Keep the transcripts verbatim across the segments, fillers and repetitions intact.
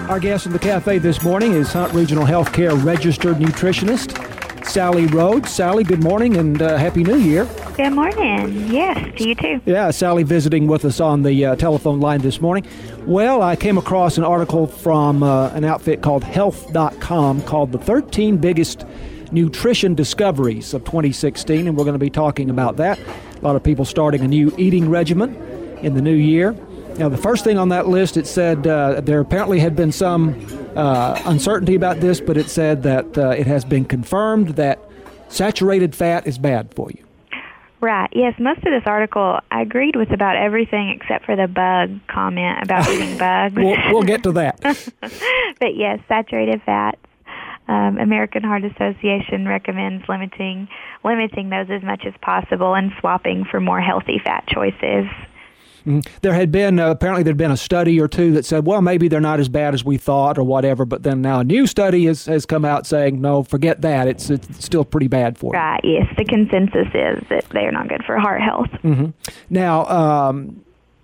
Our guest in the cafe this morning is Hunt Regional Healthcare registered nutritionist Sally Rhodes. Sally, good morning and uh, Happy New Year. Good morning. Yes, to you too. Yeah, Sally visiting with us on the uh, telephone line this morning. Well, I came across an article from uh, an outfit called health dot com called The thirteen Biggest Nutrition Discoveries of twenty sixteen, and we're going to be talking about that. A lot of people starting a new eating regimen in the new year. Now, the first thing on that list, it said uh, there apparently had been some uh, uncertainty about this, but it said that uh, it has been confirmed that saturated fat is bad for you. Right. Yes, most of this article, I agreed with about everything except for the bug comment about eating bugs. we'll, we'll get to that. But yes, saturated fats. Um, American Heart Association recommends limiting limiting those as much as possible and swapping for more healthy fat choices. Mm-hmm. There had been, uh, apparently there had been a study or two that said, well, maybe they're not as bad as we thought or whatever, but then now a new study has, has come out saying, no, forget that. It's, it's still pretty bad for you. Right, yes. The consensus is that they're not good for heart health. Mm-hmm. Now, um,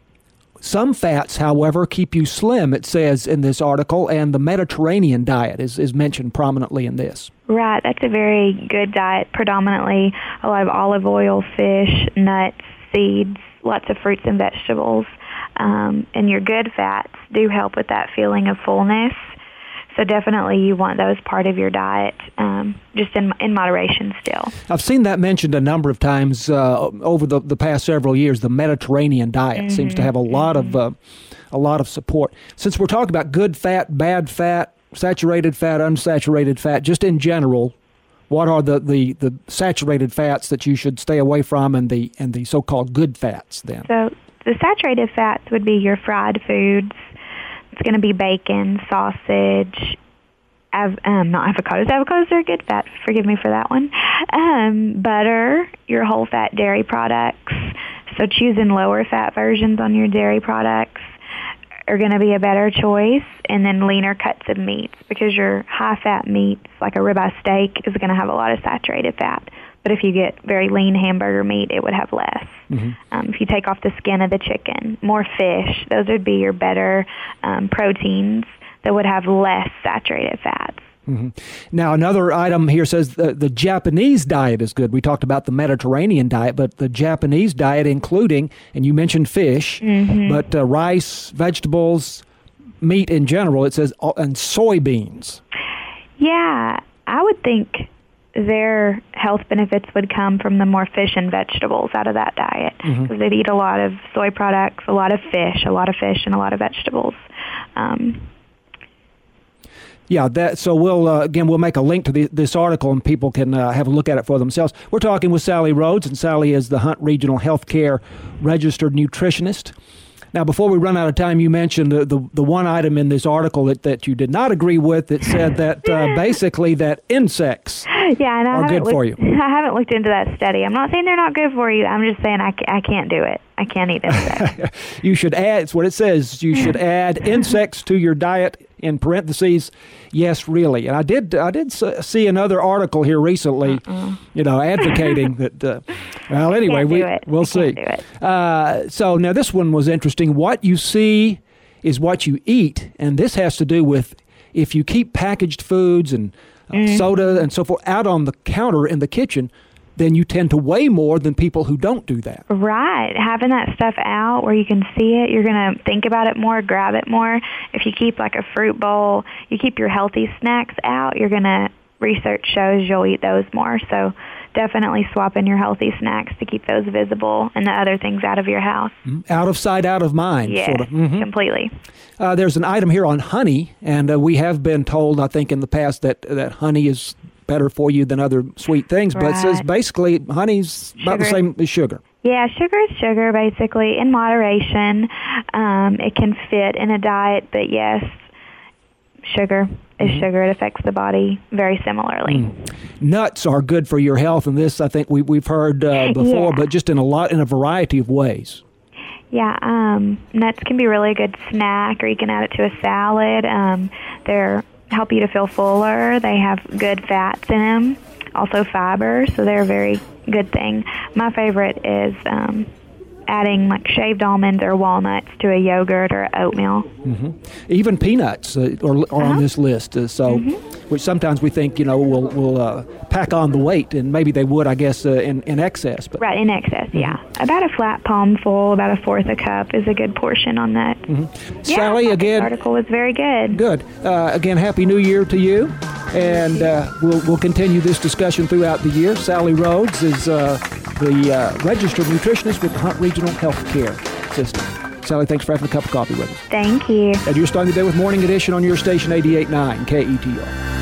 some fats, however, keep you slim, it says in this article, and the Mediterranean diet is, is mentioned prominently in this. Right, that's a very good diet, predominantly a lot of olive oil, fish, nuts, seeds, lots of fruits and vegetables. Um, and your good fats do help with that feeling of fullness. So definitely you want those part of your diet, um, just in in moderation still. I've seen that mentioned a number of times uh, over the, the past several years. The Mediterranean diet mm-hmm. seems to have a lot mm-hmm. of uh, a lot of support. Since we're talking about good fat, bad fat, saturated fat, unsaturated fat, just in general, what are the, the, the saturated fats that you should stay away from, and the and the so-called good fats then? So the saturated fats would be your fried foods. It's going to be bacon, sausage, av- um, not avocados. Avocados are a good fat. Forgive me for that one. Um, butter, your whole-fat dairy products. So choosing lower-fat versions on your dairy products are going to be a better choice, and then leaner cuts of meats, because your high-fat meats, like a ribeye steak, is going to have a lot of saturated fat. But if you get very lean hamburger meat, it would have less. Mm-hmm. Um, if you take off the skin of the chicken, more fish, those would be your better um, proteins that would have less saturated fats. Mm-hmm. Now, another item here says the, the Japanese diet is good. We talked about the Mediterranean diet, but the Japanese diet, including, and you mentioned fish, mm-hmm. but uh, rice, vegetables, meat in general, it says, and soybeans. Yeah, I would think their health benefits would come from the more fish and vegetables out of that diet, because mm-hmm. they'd eat a lot of soy products, a lot of fish, a lot of fish, and a lot of vegetables. Um, Yeah, that. So we'll uh, again we'll make a link to the, this article, and people can uh, have a look at it for themselves. We're talking with Sally Rhodes, and Sally is the Hunt Regional Healthcare registered nutritionist. Now, before we run out of time, you mentioned the, the, the one item in this article that, that you did not agree with. It said that uh, basically that insects yeah, and I are good looked, for you. I haven't looked into that study. I'm not saying they're not good for you. I'm just saying I, I can't do it. I can't eat insects. You should add, it's what it says, you should add insects to your diet, in parentheses, yes, really. And I did I did see another article here recently, uh-uh. you know, advocating that, uh, well, anyway, we, we'll I see. Uh, so now this one was interesting. What you see is what you eat, and this has to do with if you keep packaged foods and uh, mm-hmm. soda and so forth out on the counter in the kitchen, then you tend to weigh more than people who don't do that. Right. Having that stuff out where you can see it, you're going to think about it more, grab it more. If you keep like a fruit bowl, you keep your healthy snacks out, you're going to, research shows you'll eat those more. So definitely swap in your healthy snacks to keep those visible and the other things out of your house. Out of sight, out of mind. Yes, sort of. Mm-hmm. completely. Uh, there's an item here on honey, and uh, we have been told, I think, in the past that, that honey is better for you than other sweet things, but right. It says basically honey's sugar. About the same as sugar. Yeah, sugar is sugar, basically, in moderation. Um, it can fit in a diet, but yes, sugar is mm-hmm. sugar. It affects the body very similarly. Mm. Nuts are good for your health, and this I think we, we've heard uh, before, yeah. but just in a lot in a variety of ways. Yeah, um, nuts can be really a good snack, or you can add it to a salad. Um, they're help you to feel fuller. They have good fats in them, also fiber, so they're a very good thing. My favorite is um, adding like shaved almonds or walnuts to a yogurt or oatmeal. Mm-hmm. Even peanuts uh, are, are uh-huh. on this list. Uh, so, mm-hmm. which sometimes we think, you know, will will uh, pack on the weight, and maybe they would, I guess, uh, in in excess. But right, in excess, mm-hmm. yeah. About a flat palmful, about a fourth a cup is a good portion on that. Mm-hmm. Yeah, Sally, again, this article was very good. Good. Uh, again, Happy New Year to you, and uh, we'll we'll continue this discussion throughout the year. Sally Rhodes is uh, the uh, registered nutritionist with the Hunt Regional Health Care System. Sally, thanks for having a cup of coffee with us. Thank you. And you're starting the day with Morning Edition on your station eighty-eight point nine K E T R.